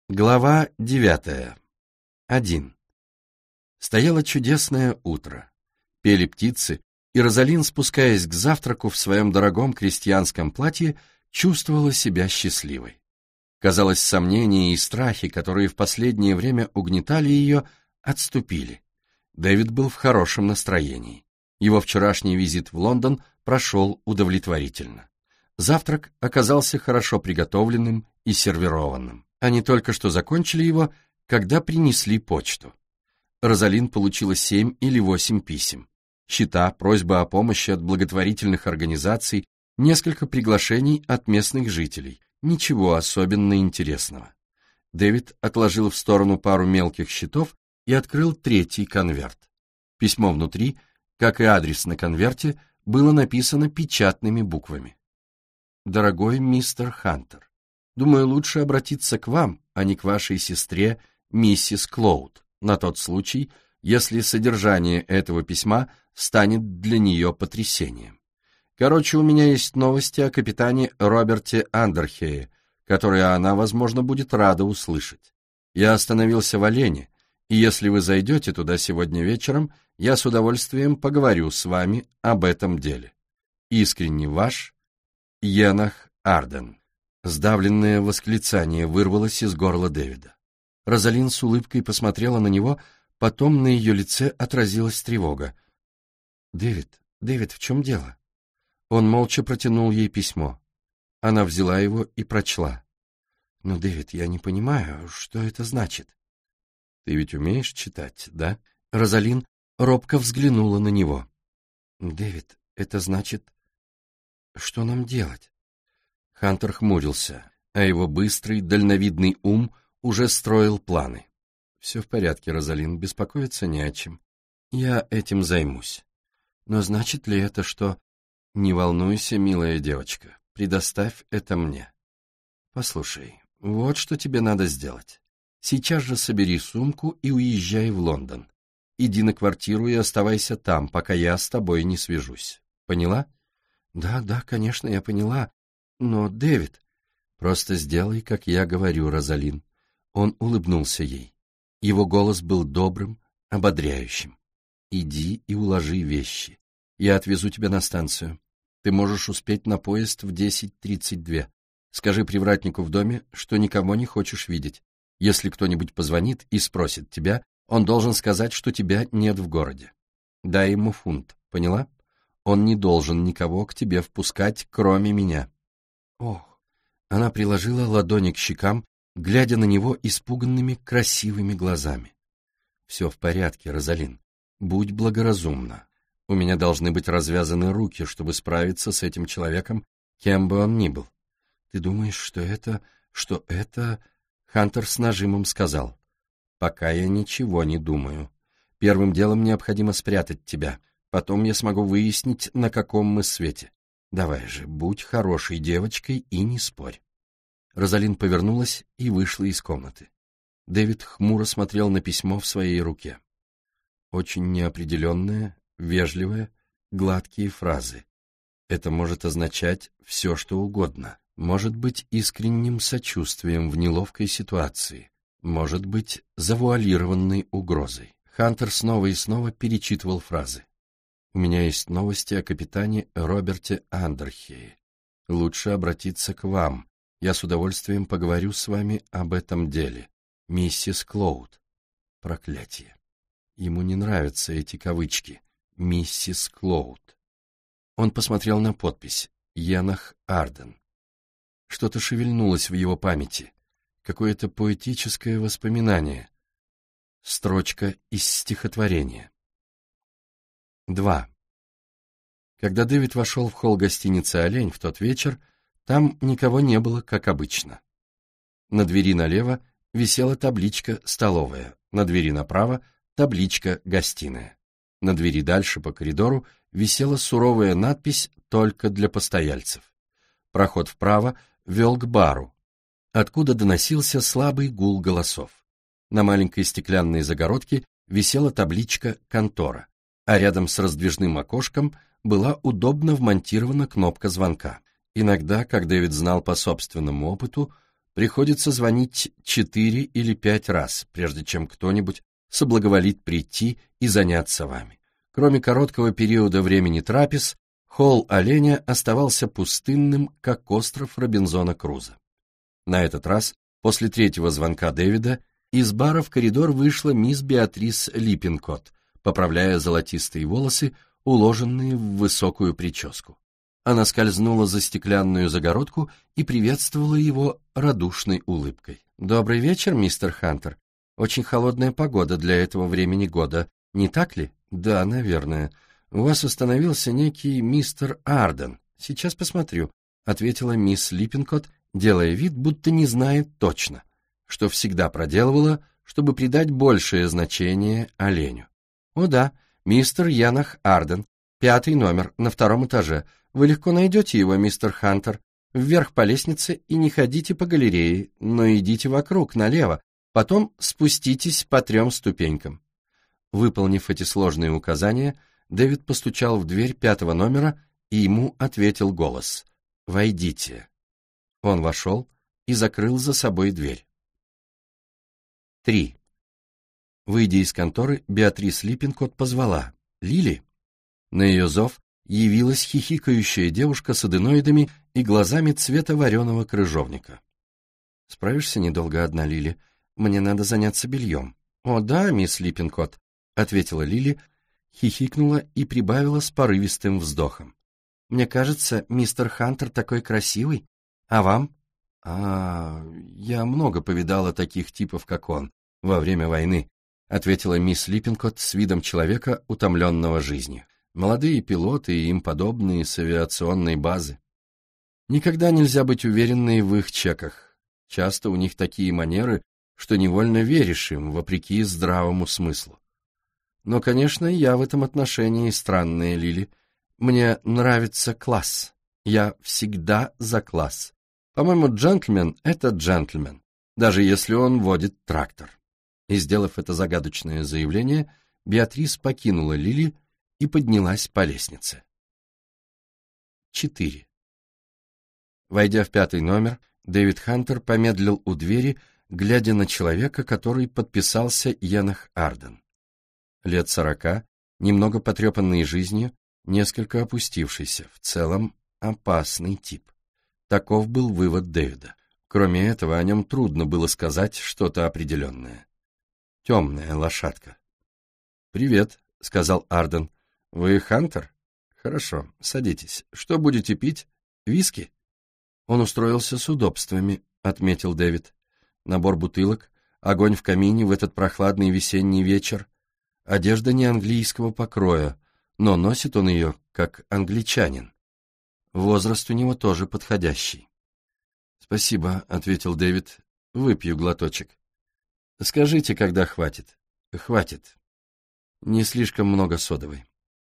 Глава 9. 1. Стояло чудесное утро. Пели птицы, и Розалин, спускаясь к завтраку в своем дорогом крестьянском платье, чувствовала себя счастливой. Казалось, сомнения и страхи, которые в последнее время угнетали ее, отступили. Дэвид был в хорошем настроении. Его вчерашний визит в Лондон прошел удовлетворительно. Завтрак оказался хорошо приготовленным и сервированным. Они только что закончили его, когда принесли почту. Розалин получила 7 или 8 писем. Счета, просьба о помощи от благотворительных организаций, несколько приглашений от местных жителей. Ничего особенно интересного. Дэвид отложил в сторону пару мелких счетов и открыл третий конверт. Письмо внутри, как и адрес на конверте, было написано печатными буквами. «Дорогой мистер Хантер, думаю, лучше обратиться к вам, а не к вашей сестре, миссис Клоуд, на тот случай, если содержание этого письма станет для нее потрясением. Короче, у меня есть новости о капитане Роберте Андерхее, которые она, возможно, будет рада услышать. Я остановился в Олене, и если вы зайдете туда сегодня вечером, я с удовольствием поговорю с вами об этом деле. Искренне ваш, Енах Арден». Сдавленное восклицание вырвалось из горла Дэвида. Розалин с улыбкой посмотрела на него, потом на ее лице отразилась тревога. «Дэвид, в чем дело?» Он молча протянул ей письмо. Она взяла его и прочла. «Ну, Дэвид, я не понимаю, что это значит?» «Ты ведь умеешь читать, да?» Розалин робко взглянула на него. «Дэвид, это значит, что нам делать?» Хантер хмурился, а его быстрый, дальновидный ум уже строил планы. «Все в порядке, Розалин, беспокоиться не о чем. Я этим займусь. Но значит ли это, что...» «Не волнуйся, милая девочка, предоставь это мне. Послушай, вот что тебе надо сделать. Сейчас же собери сумку и уезжай в Лондон. Иди на квартиру и оставайся там, пока я с тобой не свяжусь. Поняла?» Да, конечно, я поняла. Но, Дэвид, просто сделай, как я говорю, Розалин». Он улыбнулся ей. Его голос был добрым, ободряющим. «Иди и уложи вещи. Я отвезу тебя на станцию. Ты можешь успеть на поезд в 10:32. Скажи привратнику в доме, что никого не хочешь видеть. Если кто-нибудь позвонит и спросит тебя, он должен сказать, что тебя нет в городе. Дай ему фунт, поняла? Он не должен никого к тебе впускать, кроме меня». Ох! Она приложила ладони к щекам, глядя на него испуганными, красивыми глазами. «Все в порядке, Розалин. Будь благоразумна. У меня должны быть развязаны руки, чтобы справиться с этим человеком, кем бы он ни был. Ты думаешь, что это...» Хантер с нажимом сказал. «Пока я ничего не думаю. Первым делом необходимо спрятать тебя. Потом я смогу выяснить, на каком мы свете. Давай же, будь хорошей девочкой и не спорь». Розалин повернулась и вышла из комнаты. Дэвид хмуро смотрел на письмо в своей руке. Очень неопределенное, вежливое, гладкие фразы. Это может означать все, что угодно. Может быть искренним сочувствием в неловкой ситуации. Может быть завуалированной угрозой. Хантер снова и снова перечитывал фразы. «У меня есть новости о капитане Роберте Андерхее. Лучше обратиться к вам. Я с удовольствием поговорю с вами об этом деле. Миссис Клоуд». Проклятие. Ему не нравятся эти кавычки. «Миссис Клоуд». Он посмотрел на подпись «Енах Арден». Что-то шевельнулось в его памяти. Какое-то поэтическое воспоминание. Строчка из стихотворения. 2. Когда Дэвид вошел в холл гостиницы «Олень» в тот вечер, там никого не было, как обычно. На двери налево висела табличка «Столовая», на двери направо табличка «Гостиная». На двери дальше по коридору висела суровая надпись «Только для постояльцев». Проход вправо вел к бару, откуда доносился слабый гул голосов. На маленькой стеклянной загородке висела табличка «Контора», а рядом с раздвижным окошком была удобно вмонтирована кнопка звонка. Иногда, как Дэвид знал по собственному опыту, приходится звонить 4 или 5 раз, прежде чем кто-нибудь соблаговолит прийти и заняться вами. Кроме короткого периода времени трапез, холл Оленя оставался пустынным, как остров Робинзона Крузо. На этот раз, после третьего звонка Дэвида, из бара в коридор вышла мисс Беатрис Липпинкотт, поправляя золотистые волосы, уложенные в высокую прическу. Она скользнула за стеклянную загородку и приветствовала его радушной улыбкой. «Добрый вечер, мистер Хантер. Очень холодная погода для этого времени года, не так ли?» «Да, наверное. У вас остановился некий мистер Арден. Сейчас посмотрю», — ответила мисс Липпинкотт, делая вид, будто не знает точно, что всегда проделывала, чтобы придать большее значение оленю. «О да, мистер Янах Арден, 5-й номер, на 2-м этаже. Вы легко найдете его, мистер Хантер. Вверх по лестнице и не ходите по галерее, но идите вокруг, налево, потом спуститесь по 3 ступенькам». Выполнив эти сложные указания, Дэвид постучал в дверь 5-го номера, и ему ответил голос: «Войдите». Он вошел и закрыл за собой дверь. 3. Выйдя из конторы, Беатрис Липпинкотт позвала: «Лили?» На ее зов явилась хихикающая девушка с аденоидами и глазами цвета вареного крыжовника. «Справишься недолго одна, Лили? Мне надо заняться бельем». «О да, мисс Липпинкотт», — ответила Лили, хихикнула и прибавила с порывистым вздохом. «Мне кажется, мистер Хантер такой красивый. А вам?» Я много повидала таких типов, как он, во время войны», — ответила мисс Липпинкотт с видом человека, утомленного жизнью. «Молодые пилоты и им подобные с авиационной базы. Никогда нельзя быть уверенной в их чеках. Часто у них такие манеры, что невольно веришь им, вопреки здравому смыслу. Но, конечно, я в этом отношении странная, Лили. Мне нравится класс. Я всегда за класс. По-моему, джентльмен — это джентльмен, даже если он водит трактор». И, сделав это загадочное заявление, Беатрис покинула Лили и поднялась по лестнице. 4. Войдя в 5-й номер, Дэвид Хантер помедлил у двери, глядя на человека, который подписался Янах Арден. Лет 40, немного потрепанный жизнью, несколько опустившийся, в целом опасный тип. Таков был вывод Дэвида. Кроме этого, о нем трудно было сказать что-то определенное. Темная лошадка. «Привет», — сказал Арден. «Вы Хантер? Хорошо, садитесь. Что будете пить? Виски?» «Он устроился с удобствами», — отметил Дэвид. «Набор бутылок, огонь в камине в этот прохладный весенний вечер. Одежда не английского покроя, но носит он ее как англичанин. Возраст у него тоже подходящий». «Спасибо», — ответил Дэвид. «Выпью глоточек». «Скажите, когда хватит». «Хватит. Не слишком много содовой».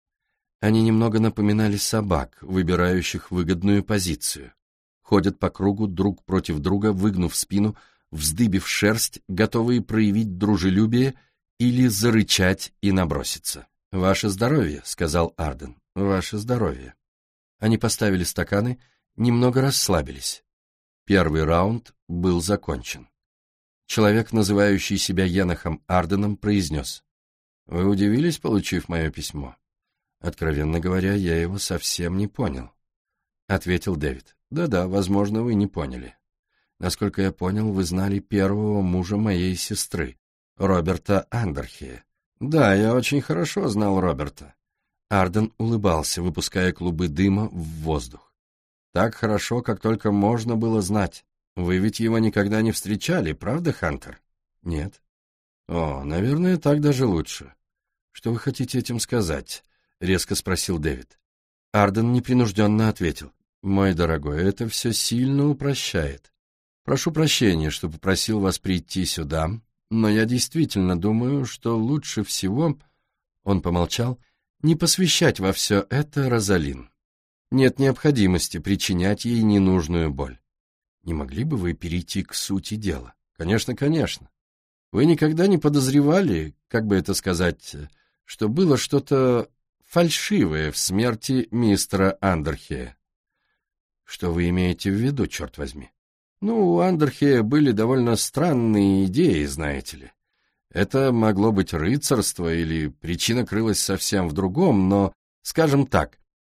Они немного напоминали собак, выбирающих выгодную позицию. Ходят по кругу друг против друга, выгнув спину, вздыбив шерсть, готовые проявить дружелюбие или зарычать и наброситься. «Ваше здоровье», — сказал Арден. «Ваше здоровье». Они поставили стаканы, немного расслабились. Первый раунд был закончен. Человек, называющий себя Янахом Арденом, произнес: «Вы удивились, получив мое письмо?» «Откровенно говоря, я его совсем не понял», — ответил Дэвид. «Да-да, возможно, вы не поняли. Насколько я понял, вы знали первого мужа моей сестры, Роберта Андерхея». «Да, я очень хорошо знал Роберта». Арден улыбался, выпуская клубы дыма в воздух. «Так хорошо, как только можно было знать. Вы ведь его никогда не встречали, правда, Хантер?» «Нет». «О, наверное, так даже лучше». «Что вы хотите этим сказать?» — резко спросил Дэвид. Арден непринужденно ответил: «Мой дорогой, это все сильно упрощает. Прошу прощения, что попросил вас прийти сюда, но я действительно думаю, что лучше всего...» Он помолчал. «Не посвящать во все это Розалин. Нет необходимости причинять ей ненужную боль. Не могли бы вы перейти к сути дела?» «Конечно, конечно. Вы никогда не подозревали, как бы это сказать, что было что-то фальшивое в смерти мистера Андерхея?» «Что вы имеете в виду, черт возьми?» У Андерхея были довольно странные идеи, знаете ли. Это могло быть рыцарство, или причина крылась совсем в другом, но, скажем так,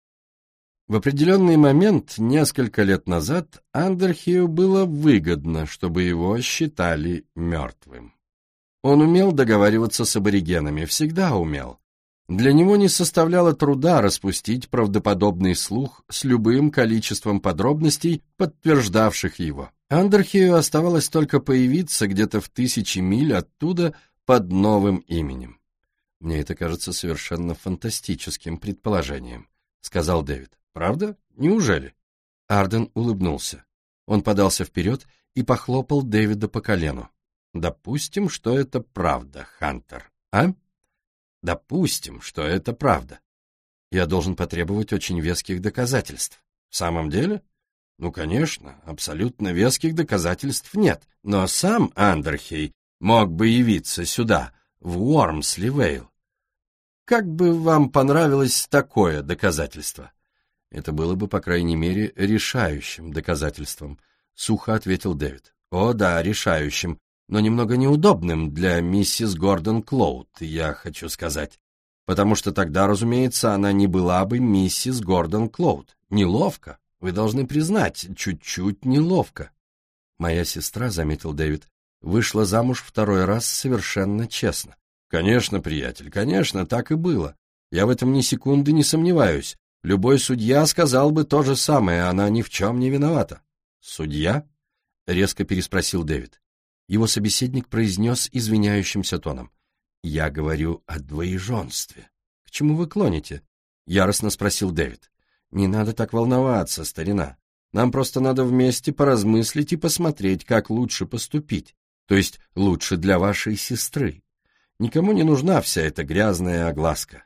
в определенный момент, несколько лет назад, Андерхею было выгодно, чтобы его считали мертвым. Он умел договариваться с аборигенами, всегда умел. Для него не составляло труда распустить правдоподобный слух с любым количеством подробностей, подтверждавших его. Андерхею оставалось только появиться где-то в 1000 миль оттуда под новым именем. «Мне это кажется совершенно фантастическим предположением», — сказал Дэвид. «Правда? Неужели?» Арден улыбнулся. Он подался вперед и похлопал Дэвида по колену. «Допустим, что это правда, Хантер, а? Допустим, что это правда. Я должен потребовать очень веских доказательств. В самом деле? Конечно, абсолютно веских доказательств нет. Но сам Андерхей мог бы явиться сюда, в Уормсли-Вейл. Как бы вам понравилось такое доказательство?» «Это было бы, по крайней мере, решающим доказательством», — сухо ответил Дэвид. «О да, решающим, но немного неудобным для миссис Гордон Клоуд, я хочу сказать. Потому что тогда, разумеется, она не была бы миссис Гордон Клоуд. Неловко, вы должны признать, чуть-чуть неловко». «Моя сестра», — заметил Дэвид, — «вышла замуж второй раз совершенно честно». «Конечно, приятель, конечно, так и было. Я в этом ни секунды не сомневаюсь. Любой судья сказал бы то же самое, она ни в чем не виновата». «Судья?» — резко переспросил Дэвид. Его собеседник произнес извиняющимся тоном. «Я говорю о двоеженстве». «К чему вы клоните?» — яростно спросил Дэвид. «Не надо так волноваться, старина. Нам просто надо вместе поразмыслить и посмотреть, как лучше поступить, то есть лучше для вашей сестры. Никому не нужна вся эта грязная огласка.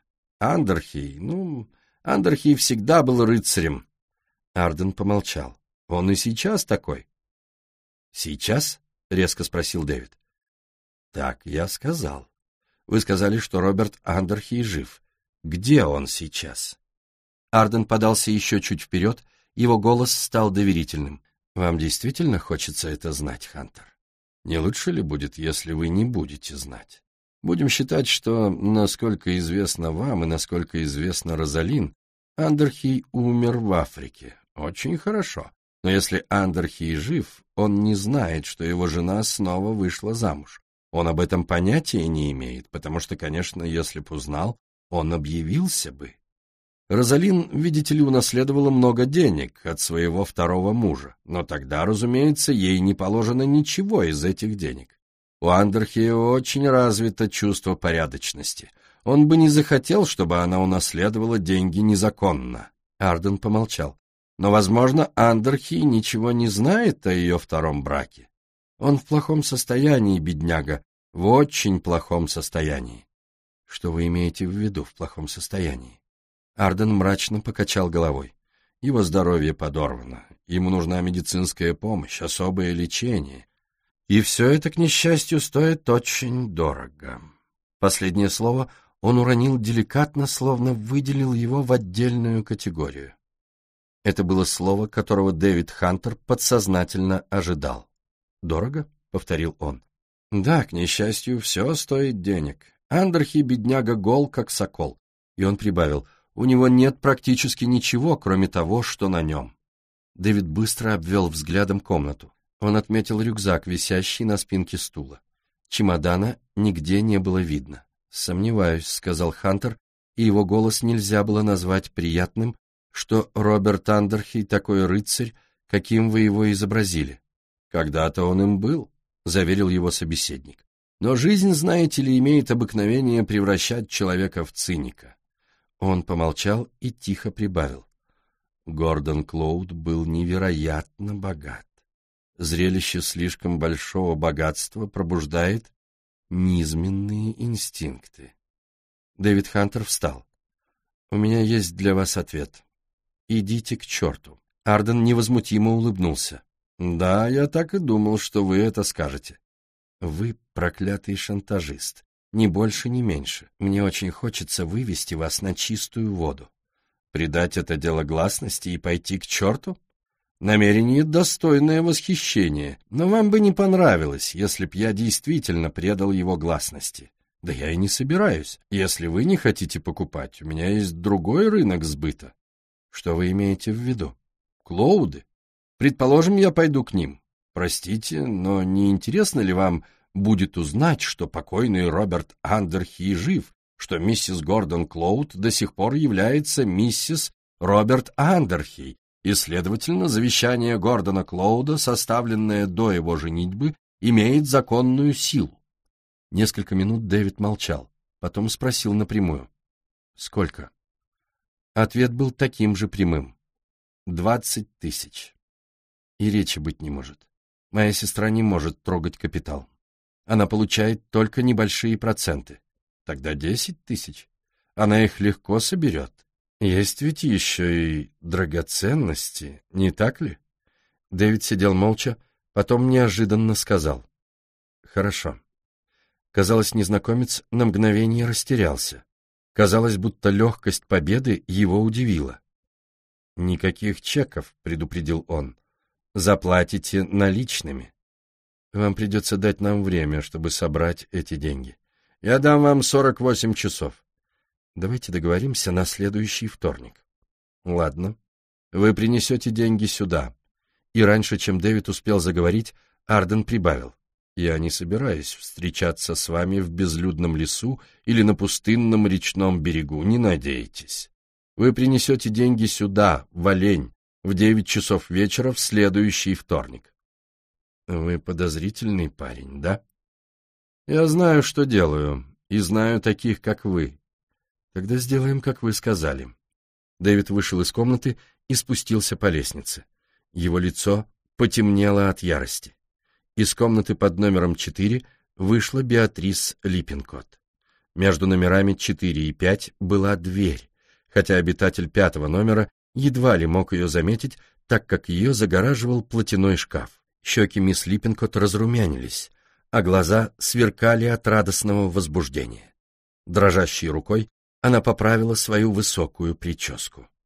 Андерхей всегда был рыцарем». Арден помолчал. «Он и сейчас такой?» «Сейчас?» — резко спросил Дэвид. «Так я сказал. Вы сказали, что Роберт Андерхей жив. Где он сейчас?» Арден подался еще чуть вперед, его голос стал доверительным. «Вам действительно хочется это знать, Хантер? Не лучше ли будет, если вы не будете знать? Будем считать, что, насколько известно вам и насколько известно Розалин, Андерхей умер в Африке. Очень хорошо. Но если Андерхей жив, он не знает, что его жена снова вышла замуж. Он об этом понятия не имеет, потому что, конечно, если б узнал, он объявился бы. Розалин, видите ли, унаследовала много денег от своего второго мужа, но тогда, разумеется, ей не положено ничего из этих денег. У Андерхея очень развито чувство порядочности. Он бы не захотел, чтобы она унаследовала деньги незаконно. Арден помолчал. Но, возможно, Андерхей ничего не знает о ее втором браке. Он в плохом состоянии, бедняга, в очень плохом состоянии. Что вы имеете в виду в плохом состоянии? Арден мрачно покачал головой. Его здоровье подорвано, ему нужна медицинская помощь, особое лечение. И все это, к несчастью, стоит очень дорого. Последнее слово он уронил деликатно, словно выделил его в отдельную категорию. Это было слово, которого Дэвид Хантер подсознательно ожидал. «Дорого?» — повторил он. «Да, к несчастью, все стоит денег. Андерхей, бедняга, гол, как сокол». И он прибавил: «У него нет практически ничего, кроме того, что на нем». Дэвид быстро обвел взглядом комнату. Он отметил рюкзак, висящий на спинке стула. Чемодана нигде не было видно. «Сомневаюсь», — сказал Хантер, и его голос нельзя было назвать приятным, что Роберт Андерхей такой рыцарь, каким вы его изобразили. «Когда-то он им был», — заверил его собеседник. «Но жизнь, знаете ли, имеет обыкновение превращать человека в циника». Он помолчал и тихо прибавил. Гордон Клоуд был невероятно богат. Зрелище слишком большого богатства пробуждает низменные инстинкты. Дэвид Хантер встал. «У меня есть для вас ответ. Идите к черту». Арден невозмутимо улыбнулся. «Да, я так и думал, что вы это скажете». «Вы проклятый шантажист. Ни больше, ни меньше. Мне очень хочется вывести вас на чистую воду». «Придать это дело гласности и пойти к черту?» Намерение достойное восхищения, но вам бы не понравилось, если б я действительно предал его гласности. Да я и не собираюсь. Если вы не хотите покупать, у меня есть другой рынок сбыта. Что вы имеете в виду? Клоуды? Предположим, я пойду к ним. Простите, но не интересно ли вам будет узнать, что покойный Роберт Андерхи жив, что миссис Гордон Клоуд до сих пор является миссис Роберт Андерхи, и, следовательно, завещание Гордона Клоуда, составленное до его женитьбы, имеет законную силу? Несколько минут Дэвид молчал, потом спросил напрямую. «Сколько?» Ответ был таким же прямым. 20 000. И речи быть не может. Моя сестра не может трогать капитал. Она получает только небольшие проценты. Тогда 10 000. Она их легко соберет. Есть ведь еще и драгоценности, не так ли? Дэвид сидел молча, потом неожиданно сказал. Хорошо. Казалось, незнакомец на мгновение растерялся. Казалось, будто легкость победы его удивила. «Никаких чеков», — предупредил он. «Заплатите наличными. Вам придется дать нам время, чтобы собрать эти деньги. Я дам вам 48 часов. Давайте договоримся на следующий вторник». «Ладно. Вы принесете деньги сюда». И раньше, чем Дэвид успел заговорить, Арден прибавил. «Я не собираюсь встречаться с вами в безлюдном лесу или на пустынном речном берегу, не надейтесь. Вы принесете деньги сюда, в Олень, в 9 часов вечера в следующий вторник». «Вы подозрительный парень, да?» «Я знаю, что делаю, и знаю таких, как вы. Тогда сделаем, как вы сказали». Дэвид вышел из комнаты и спустился по лестнице. Его лицо потемнело от ярости. Из комнаты под номером 4 вышла Беатрис Липпинкотт. Между номерами 4 и 5 была дверь, хотя обитатель 5-го номера едва ли мог ее заметить, так как ее загораживал платяной шкаф. Щеки мисс Липпинкотт разрумянились, а глаза сверкали от радостного возбуждения. Дрожащей рукой она поправила свою высокую прическу.